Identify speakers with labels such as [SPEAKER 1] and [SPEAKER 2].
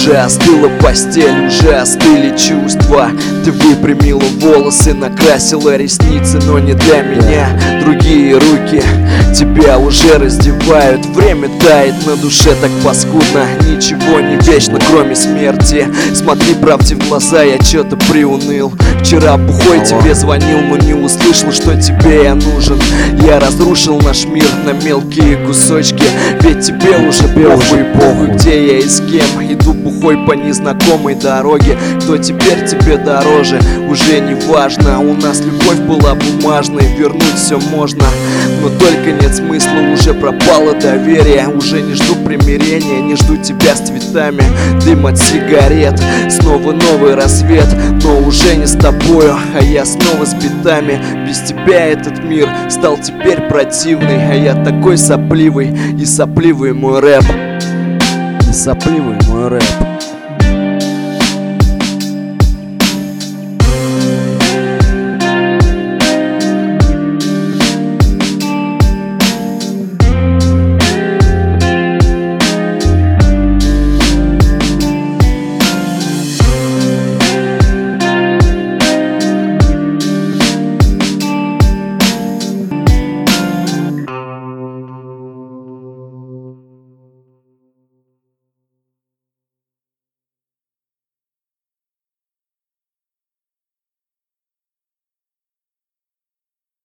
[SPEAKER 1] Уже остыла постель, уже остыли чувства. Ты выпрямила волосы, накрасила ресницы, но не для меня. Другие руки тебя уже раздевают. Время тает, на душе так паскудно. Ничего не вечно, кроме смерти. Смотри правде в глаза, я чё-то приуныл. Вчера бухой тебе звонил, но не услышал, что тебе я нужен. Я разрушил наш мир на мелкие кусочки. Ведь тебе уже похуй, где я и с кем. Иду бухой по незнакомой дороге. Кто теперь тебе дороже, уже не важно. У нас любовь была бумажной, вернуть все можно, но только нет смысла, уже пропало доверие. Уже не жду примирения, не жду тебя с цветами. Дым от сигарет, снова новый рассвет, но уже не с тобою, а я снова с битами. Без тебя этот мир стал теперь противный, а я такой сопливый, и сопливый мой рэп. И сопливый мой рэп.